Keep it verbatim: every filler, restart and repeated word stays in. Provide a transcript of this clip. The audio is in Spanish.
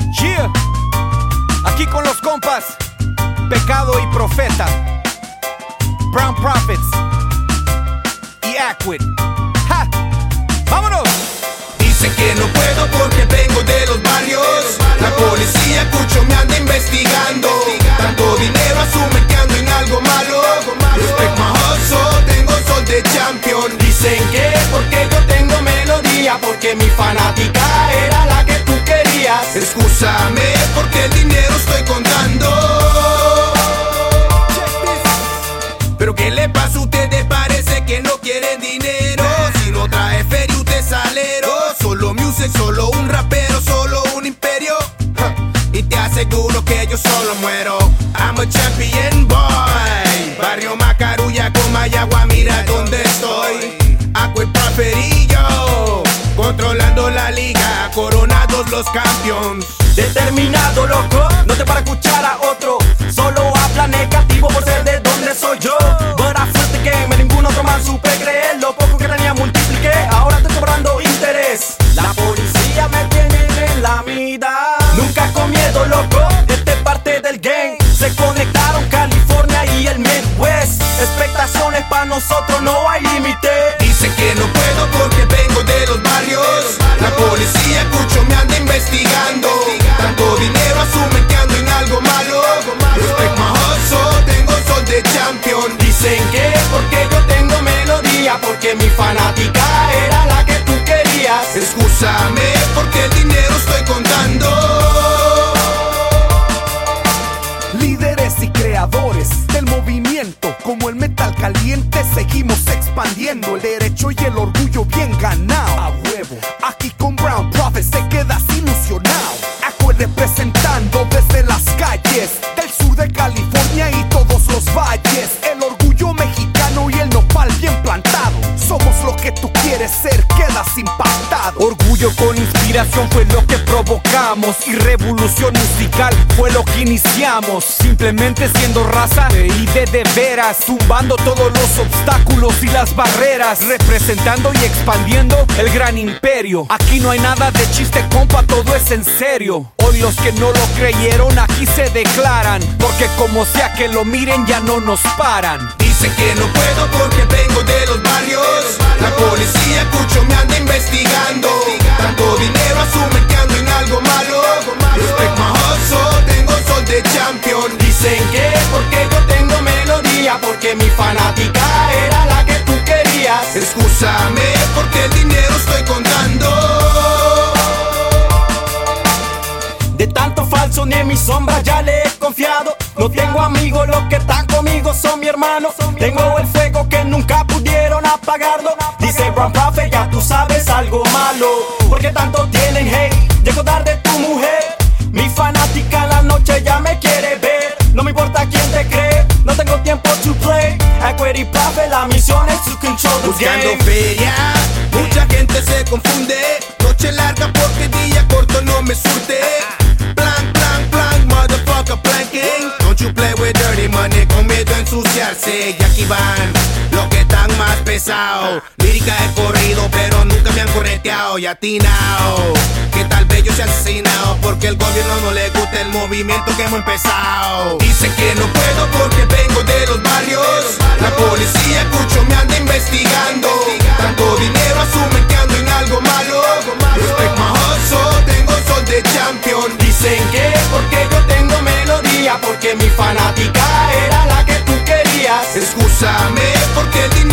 Yeah. Aquí con los compas Pecado y Profeta, Brown Prophets y Acquit. ¡Ja! ¡Vámonos! Dicen que no puedo porque vengo de los barrios. La policía Cucho me anda investigando. Tanto dinero asumen que ando en algo malo. Respect my hustle, tengo sol de champion. Dicen que porque yo tengo melodía, porque mi fanática era la que tú querías. Excúsame porque el dinero estoy contando. Pero ¿qué le pasa a ustedes? Parece que no quieren dinero. Si no trae feria usted es salero. Solo music, solo un rapero, solo un imperio. Y te aseguro que yo solo muero. I'm a champion boy. Barrio Macarulla con Mayagua, mira dónde estoy. Acquit Prophet y yo, controlando la liga, coronados los campeones. Determinado, loco, no te para escuchar a otro. Solo habla negativo por ser de donde soy yo. But I flip the game, en ningún otro man supe creer. Lo poco que tenía multipliqué, ahora estoy cobrando interés. La policía me tiene en la mira. Nunca con miedo, loco, esta es parte del game. Se conectaron California y el Midwest. Expectaciones para nosotros, no hay límite. Dicen que no puedo porque vengo de los barrios. La policía Cucho me anda investigando. Tanto dinero asumen que ando en algo malo. Respect my hustle, tengo sol de champion. Dicen que porque yo tengo melodía, porque mi fanática era la que tú querías. Excúsame porque el dinero estoy contando. Líderes y creadores del movimiento, como el metal caliente, seguimos expandiendo el derecho y el orgullo bien ganado. A huevo, aquí con Brown Prophets te quedas ilusionado. Acquit representando desde las calles del sur de California y todos los valles. El orgullo mexicano y el nopal bien plantado. Somos lo que tú quieres ser, quedas impactado. Orgullo con inspiración fue lo que provocamos, y revolución musical fue lo que iniciamos. Simplemente siendo raza y de de veras, tumbando todos los obstáculos y las barreras, representando y expandiendo el gran imperio. Aquí no hay nada de chiste, compa, todo es en serio. Hoy los que no lo creyeron aquí se declaran, porque como sea que lo miren ya no nos paran. Dicen que no puedo porque vengo de los barrios. La policía Cucho me anda investigando. Tanto dinero asumen que ando en algo malo. Respect my hustle, tengo sol de champion. Dicen que porque yo tengo melodía, porque mi fanática era la que tú querías. Excúsame porque el dinero estoy contando. De tanto falso ni en mi sombra ya le he confiado. No tengo amigos, los que están conmigo son mi hermano. Tengo el fuego que nunca pudieron apagarlo. Dice Brown Prophet, ya tú sabes algo malo. Porque tanto tienen hate, llego tarde tu mujer. Mi fanática en la noche ya me quiere ver. No me importa quién te cree, no tengo tiempo to play. Acquit y Prophet, la misión es to control the Buscando game. feria, mucha gente se confunde. Noche larga porque día corto no me surte. Blank, blank, blank, motherfucker planking. Don't you play with dirty money, con miedo a ensuciarse. Y aquí van los que están más pesados. Lírica he corrido, pero nunca me han correteado y atinado. Que tal vez yo sea asesinado porque el gobierno no le gusta el movimiento que hemos empezado. Dicen que no puedo porque vengo de los barrios. La policía Cucho me anda investigando. Tanto dinero asumen que ando en algo malo. Respect my hustle, tengo sol de champion. Dicen que porque yo tengo melodía, porque mi fanática era la que tú querías. Excúsame porque el dinero